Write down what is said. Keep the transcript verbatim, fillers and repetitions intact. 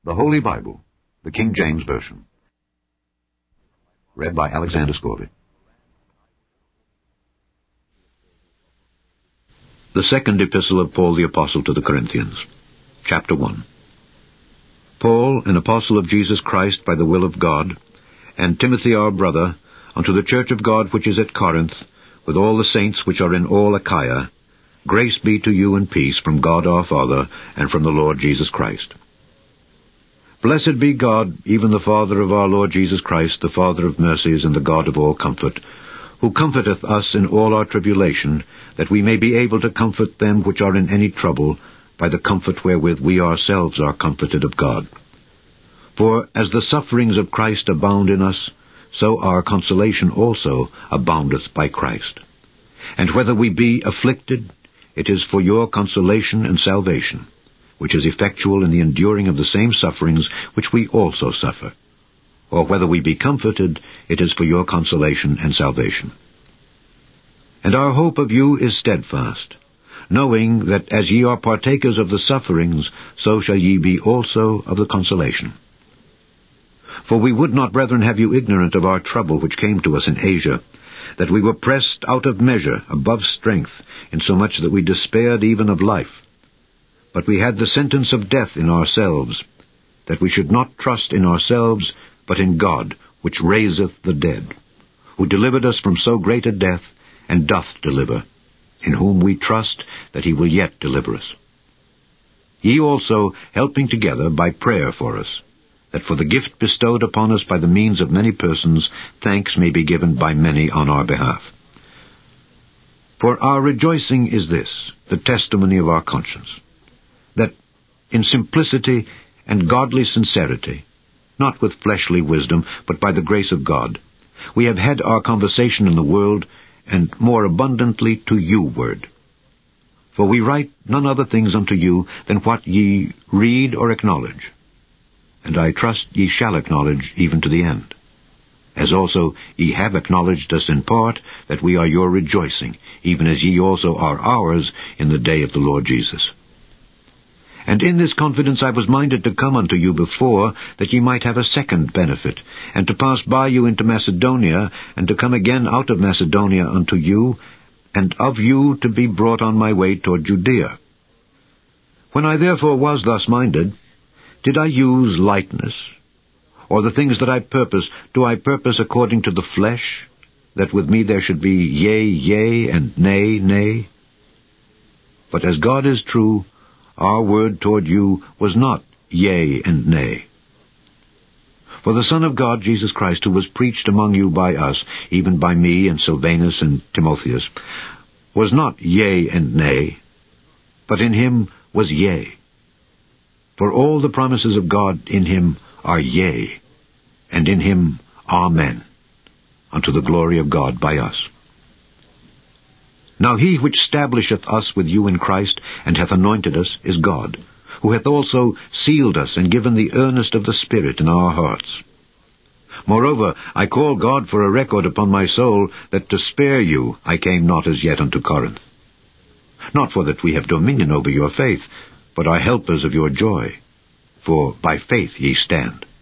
The Holy Bible, the King James Version. Read by Alexander Scourby. The Second Epistle of Paul the Apostle to the Corinthians, Chapter one. Paul, an apostle of Jesus Christ by the will of God, and Timothy our brother, unto the church of God which is at Corinth, with all the saints which are in all Achaia, grace be to you and peace from God our Father, and from the Lord Jesus Christ. Blessed be God, even the Father of our Lord Jesus Christ, the Father of mercies and the God of all comfort, who comforteth us in all our tribulation, that we may be able to comfort them which are in any trouble, by the comfort wherewith we ourselves are comforted of God. For as the sufferings of Christ abound in us, so our consolation also aboundeth by Christ. And whether we be afflicted, it is for your consolation and salvation, which is effectual in the enduring of the same sufferings which we also suffer. Or whether we be comforted, it is for your consolation and salvation. And our hope of you is steadfast, knowing that as ye are partakers of the sufferings, so shall ye be also of the consolation. For we would not, brethren, have you ignorant of our trouble which came to us in Asia, that we were pressed out of measure, above strength, insomuch that we despaired even of life. But we had the sentence of death in ourselves, that we should not trust in ourselves, but in God, which raiseth the dead, who delivered us from so great a death, and doth deliver, in whom we trust that he will yet deliver us. Ye also helping together by prayer for us, that for the gift bestowed upon us by the means of many persons, thanks may be given by many on our behalf. For our rejoicing is this, the testimony of our conscience, that in simplicity and godly sincerity, not with fleshly wisdom, but by the grace of God, we have had our conversation in the world, and more abundantly to you ward. For we write none other things unto you than what ye read or acknowledge. And I trust ye shall acknowledge even to the end. As also ye have acknowledged us in part, that we are your rejoicing, even as ye also are ours in the day of the Lord Jesus. And in this confidence I was minded to come unto you before, that ye might have a second benefit, and to pass by you into Macedonia, and to come again out of Macedonia unto you, and of you to be brought on my way toward Judea. When I therefore was thus minded, did I use lightness? Or the things that I purpose, do I purpose according to the flesh, that with me there should be yea, yea, and nay, nay? But as God is true, our word toward you was not yea and nay. For the Son of God, Jesus Christ, who was preached among you by us, even by me and Silvanus and Timotheus, was not yea and nay, but in him was yea. For all the promises of God in him are yea, and in him amen, unto the glory of God by us. Now he which stablisheth us with you in Christ, and hath anointed us, is God, who hath also sealed us, and given the earnest of the Spirit in our hearts. Moreover, I call God for a record upon my soul, that to spare you I came not as yet unto Corinth. Not for that we have dominion over your faith, but are helpers of your joy. For by faith ye stand.